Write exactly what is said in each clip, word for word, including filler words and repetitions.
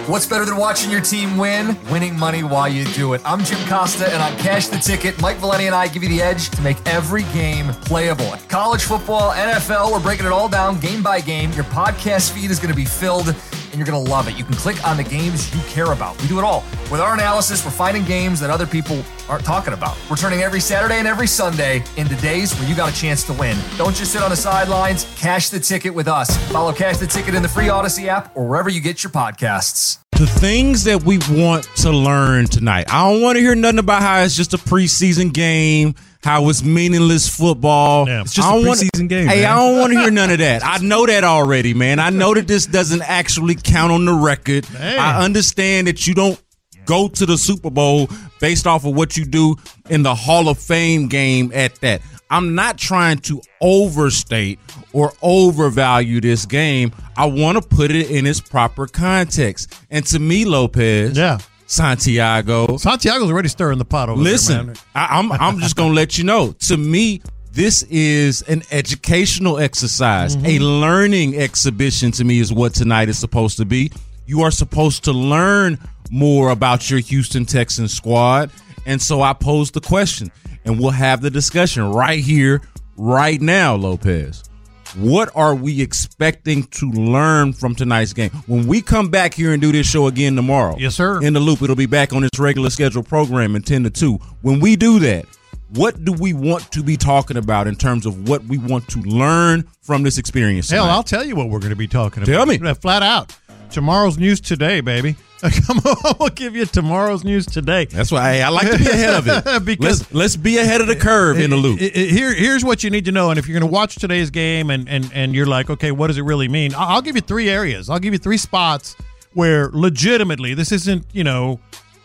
What's better than watching your team win? Winning money while you do it. I'm Jim Costa, and on Cash the Ticket, Mike Valeni and I give you the edge to make every game playable. College football, N F L, we're breaking it all down game by game. Your podcast feed is going to be filled, and you're going to love it. You can click on the games you care about. We do it all. With our analysis, we're finding games that other people aren't talking about. We're turning every Saturday and every Sunday into days where you got a chance to win. Don't just sit on the sidelines. Cash the Ticket with us. Follow Cash the Ticket in the free Odyssey app or wherever you get your podcasts. The things that we want to learn tonight. I don't want to hear nothing about how it's just a preseason game, how it's meaningless football. Yeah, it's just I a don't preseason wanna, game. Hey, man. I don't want to hear none of that. I know that already, man. I know that this doesn't actually count on the record. Hey. I understand that you don't go to the Super Bowl based off of what you do in the Hall of Fame game at that. I'm not trying to overstate or overvalue this game. I want to put it in its proper context. And to me, Lopez, Yeah. Santiago, Santiago's already stirring the pot over listen, there, man. I, I'm I'm just gonna let you know. To me, this is an educational exercise, Mm-hmm. a learning exhibition. To me, is what tonight is supposed to be. You are supposed to learn more about your Houston Texans squad, and so I posed the question, and we'll have the discussion right here, right now, Lopez. What are we expecting to learn from tonight's game? When we come back here and do this show again tomorrow, Yes, sir. In the Loop, it'll be back on its regular scheduled program in ten to two. When we do that, what do we want to be talking about in terms of what we want to learn from this experience tonight? Hell, I'll tell you what we're going to be talking about. Tell me. Flat out. Tomorrow's news today, baby. Come on, we'll give you tomorrow's news today. That's why hey, I like to be ahead of it. Because let's, let's be ahead of the curve in the Loop. It, it, here, here's what you need to know. And if you're going to watch today's game and, and, and you're like, okay, what does it really mean? I'll, I'll give you three areas. I'll give you three spots where legitimately this isn't, you know,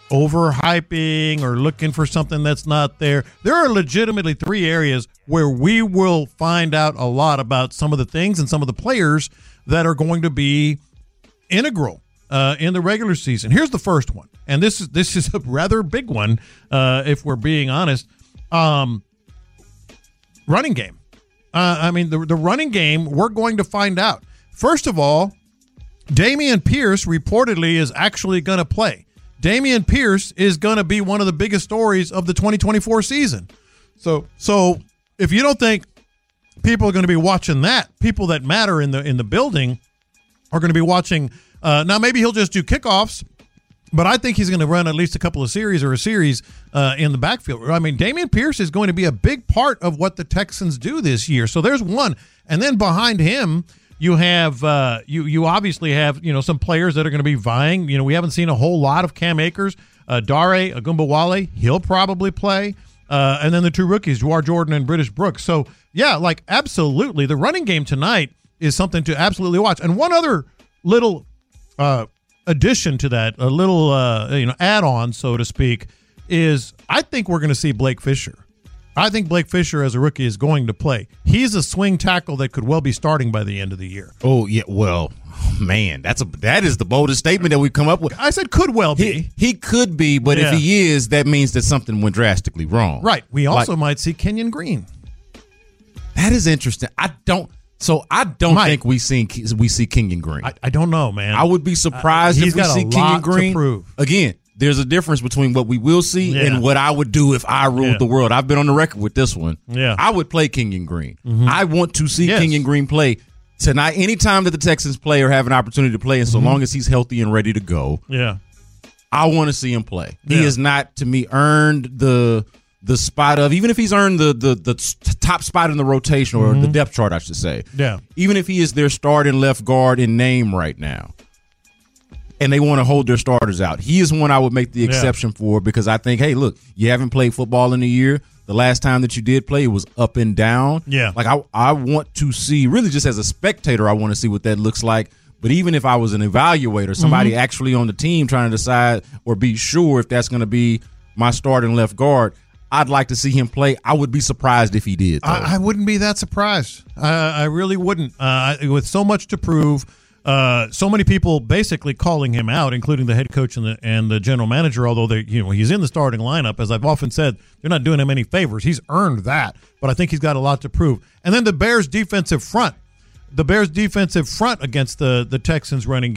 overhyping or looking for something that's not there. There are legitimately three areas where we will find out a lot about some of the things and some of the players that are going to be integral uh, in the regular season. Here's the first one, and this is this is a rather big one, uh, if we're being honest. Um, running game. Uh, I mean, the the running game. We're going to find out. First of all, Dameon Pierce reportedly is actually going to play. Dameon Pierce is going to be one of the biggest stories of the twenty twenty-four season. So, so if you don't think people are going to be watching that, people that matter in the in the building are going to be watching. Uh, now, maybe he'll just do kickoffs, but I think he's going to run at least a couple of series or a series uh, in the backfield. I mean, Dameon Pierce is going to be a big part of what the Texans do this year. So there's one. And then behind him, you have uh, you you obviously have, you know, some players that are going to be vying. You know, we haven't seen a whole lot of Cam Akers. Uh, Dare Ogunbowale, he'll probably play. Uh, and then the two rookies, Jawar Jordan and British Brooks. So, yeah, like absolutely. The running game tonight is something to absolutely watch. And one other little uh, addition to that, a little uh, you know add-on, so to speak, is I think we're going to see Blake Fisher. I think Blake Fisher as a rookie is going to play. He's a swing tackle that could well be starting by the end of the year. Oh yeah, well, man, that's a that is the boldest statement that we've come up with. I said could well be. He, he could be, but Yeah. if he is, that means that something went drastically wrong. Right. We also Like- might see Kenyon Green. That is interesting. I don't. So I don't Mike. think we seen we see Kenyon Green. I, I don't know, man. I would be surprised Uh, he's if we got a see lot Kenyon to Green. prove. Again, there's a difference between what we will see Yeah. and what I would do if I ruled Yeah. the world. I've been on the record with this one. Yeah. I would play Kenyon Green. I want to see Yes. Kenyon Green play tonight. Anytime that the Texans play or have an opportunity to play, and so long as he's healthy and ready to go, Yeah. I want to see him play. He Yeah. has not, to me, earned the the spot of, even if he's earned the the, the top spot in the rotation or the depth chart, I should say. Yeah. Even if he is their starting left guard in name right now, and they want to hold their starters out, he is one I would make the exception for, because I think, hey, look, you haven't played football in a year. The last time that you did play, it was up and down. Yeah. Like I, I want to see, really just as a spectator, I want to see what that looks like. But even if I was an evaluator, somebody Mm-hmm. actually on the team trying to decide or be sure if that's going to be my starting left guard, I'd like to see him play. I would be surprised if he did, though. I, I wouldn't be that surprised. Uh, I really wouldn't. Uh, with so much to prove, uh, so many people basically calling him out, including the head coach and the and the general manager. Although they, you know, he's in the starting lineup, as I've often said, they're not doing him any favors. He's earned that, but I think he's got a lot to prove. And then the Bears' defensive front, the Bears' defensive front against the the Texans' running game.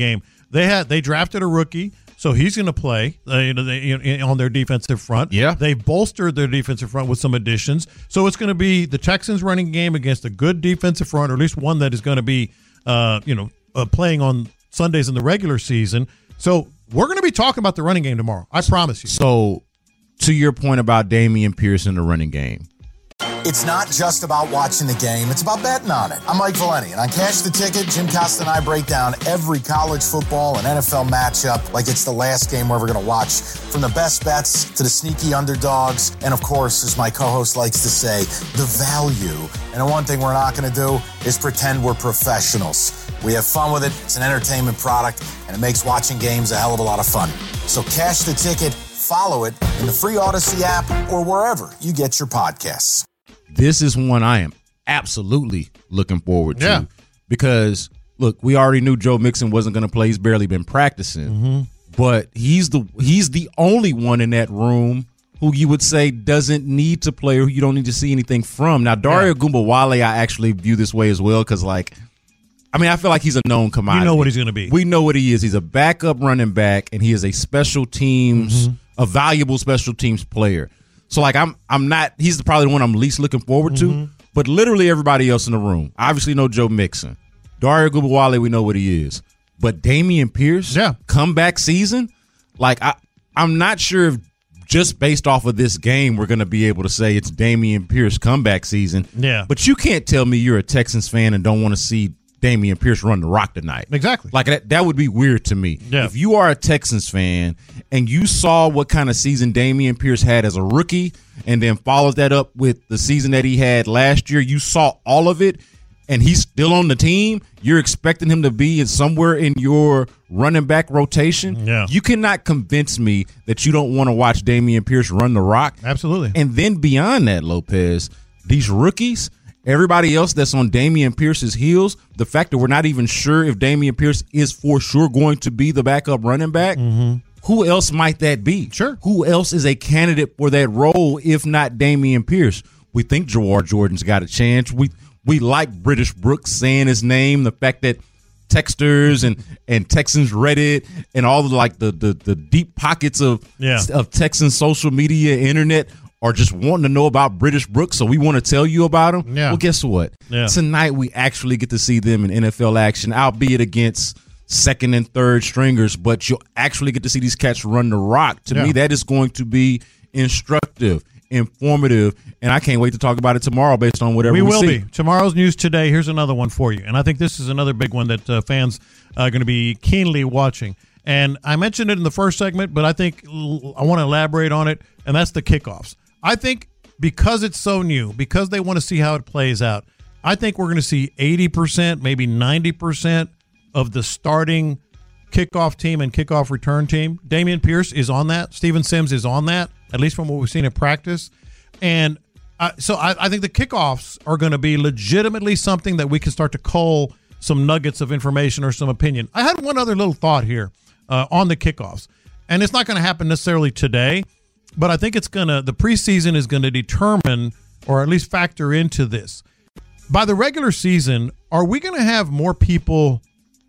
They had they drafted a rookie, so he's going to play uh, you know, they, you know, on their defensive front. Yeah. They bolstered their defensive front with some additions. So it's going to be the Texans running game against a good defensive front, or at least one that is going to be uh, you know uh, playing on Sundays in the regular season. So we're going to be talking about the running game tomorrow. I promise you. So to your point about Dameon Pierce in the running game, it's not just about watching the game. It's about betting on it. I'm Mike Valeni, and on Cash the Ticket, Jim Costa and I break down every college football and N F L matchup like it's the last game we're ever going to watch, from the best bets to the sneaky underdogs, and of course, as my co-host likes to say, the value. And the one thing we're not going to do is pretend we're professionals. We have fun with it. It's an entertainment product, and it makes watching games a hell of a lot of fun. So Cash the Ticket, follow it in the free Odyssey app or wherever you get your podcasts. This is one I am absolutely looking forward to. Yeah. Because, look, we already knew Joe Mixon wasn't going to play. He's barely been practicing. Mm-hmm. But he's the he's the only one in that room who you would say doesn't need to play or who you don't need to see anything from. Now, Dario Yeah. Gumbawale, I actually view this way as well because, like, I mean, I feel like he's a known commodity. You know what he's going to be. We know what he is. He's a backup running back, and he is a special teams, Mm-hmm. a valuable special teams player. So, like, I'm I'm not – he's probably the one I'm least looking forward to. Mm-hmm. But literally everybody else in the room, obviously know Joe Mixon. Dario Gumbawale, we know what he is. But Dameon Pierce, Yeah. comeback season, like, I, I'm not sure if just based off of this game we're going to be able to say it's Dameon Pierce comeback season. Yeah. But you can't tell me you're a Texans fan and don't want to see Dameon Pierce run the rock tonight. Exactly. Like, that, that would be weird to me. Yeah. If you are a Texans fan and you saw what kind of season Dameon Pierce had as a rookie and then followed that up with the season that he had last year, you saw all of it, and he's still on the team, you're expecting him to be in somewhere in your running back rotation. Yeah. You cannot convince me that you don't want to watch Dameon Pierce run the rock. Absolutely. And then beyond that, Lopez, these rookies, everybody else that's on Dameon Pierce's heels, the fact that we're not even sure if Dameon Pierce is for sure going to be the backup running back, Mm-hmm. who else might that be? Sure. Who else is a candidate for that role if not Dameon Pierce? We think Jawar Jordan's got a chance. We we like British Brooks saying his name, the fact that texters and, and Texans Reddit and all the like the the, the deep pockets of Yeah. of Texan social media, internet are just wanting to know about British Brooks, so we want to tell you about him. Yeah. Well, guess what? Yeah. Tonight we actually get to see them in N F L action, albeit against second and third stringers, but you'll actually get to see these cats run the rock. To Yeah. me, that is going to be instructive, informative, and I can't wait to talk about it tomorrow based on whatever we, We will see. be. Tomorrow's news today. Here's another one for you. And I think this is another big one that uh, fans are going to be keenly watching. And I mentioned it in the first segment, but I think l- I want to elaborate on it, and that's the kickoffs. I think because it's so new, because they want to see how it plays out, I think we're going to see eighty percent, maybe ninety percent of the starting kickoff team and kickoff return team. Dameon Pierce is on that. Steven Sims is on that, at least from what we've seen in practice. And uh, so I, I think the kickoffs are going to be legitimately something that we can start to cull some nuggets of information or some opinion. I had one other little thought here uh, on the kickoffs, and it's not going to happen necessarily today, but I think it's going to, the preseason is going to determine or at least factor into this. By the regular season, are we going to have more people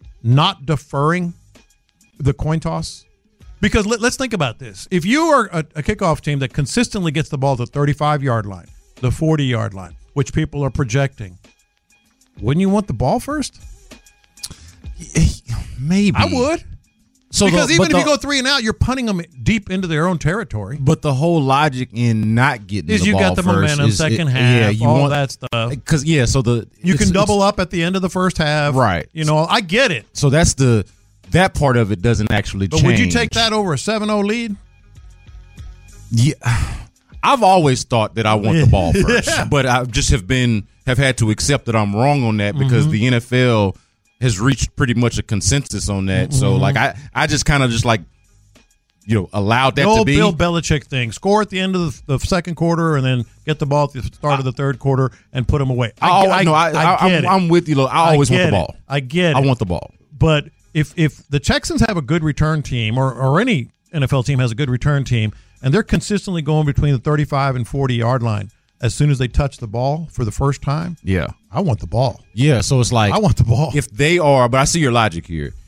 not deferring the coin toss? Because let, let's think about this. If you are a, a kickoff team that consistently gets the ball to the thirty-five-yard line, the forty-yard line, which people are projecting, wouldn't you want the ball first? Maybe. I would. So because the, even but if the, you go three and out, you're punting them deep into their own territory. But the whole logic in not getting Is the you ball got the first momentum, is, second it, half, yeah, you all want, that stuff. Because yeah, so the You it's- can double it's- up at the end of the first half. Right. You know, I get it. So that's the that part of it doesn't actually But change. would you take that over a seven oh lead? Yeah, I've always thought that I want the ball first, Yeah. but I just have been have had to accept that I'm wrong on that because Mm-hmm. the N F L has reached pretty much a consensus on that. Mm-hmm. So like I, I just kind of just like you know allowed that The to old be. Bill Belichick thing. Score at the end of the, the second quarter and then get the ball at the start of the third quarter and put them away. I, I, no, I, I, get I'm, it. I'm with you. Look, I always I want get the it. ball. I get it. I want the ball. But if if the Texans have a good return team, or, or any N F L team has a good return team, and they're consistently going between the thirty-five and forty-yard line as soon as they touch the ball for the first time, Yeah, I want the ball. yeah. So it's like I want the ball. if they are, but I see your logic here.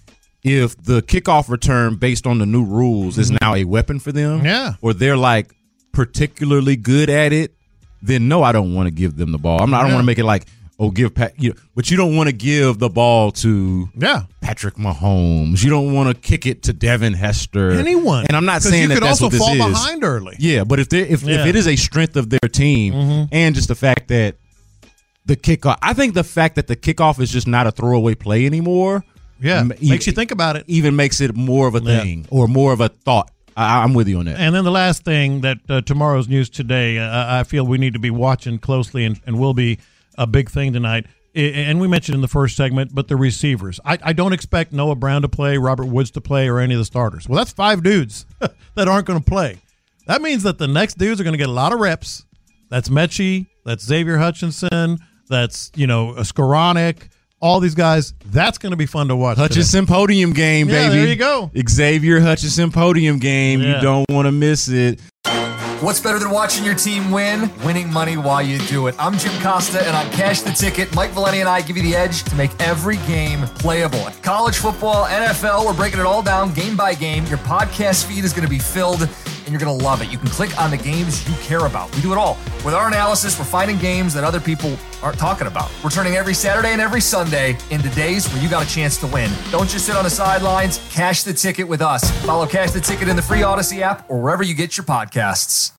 if the kickoff return based on the new rules is now a weapon for them, Yeah. or they're like particularly good at it, then no, I don't want to give them the ball. I'm not, I don't Yeah. want to make it like, oh, give Pat, you know, but you don't want to give the ball to Yeah. Patrick Mahomes. You don't want to kick it to Devin Hester. Anyone. And I'm not 'Cause saying you that could that's also what this fall is. behind early. Yeah, but if they if, Yeah. if it is a strength of their team Mhm. and just the fact that the kickoff, I think the fact that the kickoff is just not a throwaway play anymore. Yeah. m- Makes e- you think about it. Even makes it more of a Yeah. thing or more of a thought. I, I'm with you on that. And then the last thing that uh, tomorrow's news today, uh, I feel we need to be watching closely and, and will be a big thing tonight. I, and we mentioned in the first segment, but the receivers. I, I don't expect Noah Brown to play, Robert Woods to play, or any of the starters. Well, that's five dudes that aren't going to play. That means that the next dudes are going to get a lot of reps. That's Mechie, that's Xavier Hutchinson, that's, you know, Skoranek, all these guys. That's going to be fun to watch. Hutchinson podium game, Yeah, baby. there you go. Xavier Hutchinson podium game. Yeah. You don't want to miss it. What's better than watching your team win? Winning money while you do it. I'm Jim Costa, and on Cash the Ticket, Mike Valeni and I give you the edge to make every game playable. College football, N F L, we're breaking it all down game by game. Your podcast feed is going to be filled, and you're going to love it. You can click on the games you care about. We do it all. With our analysis, we're finding games that other people aren't talking about. We're turning every Saturday and every Sunday into days where you got a chance to win. Don't just sit on the sidelines. Cash the Ticket with us. Follow Cash the Ticket in the free Odyssey app or wherever you get your podcasts.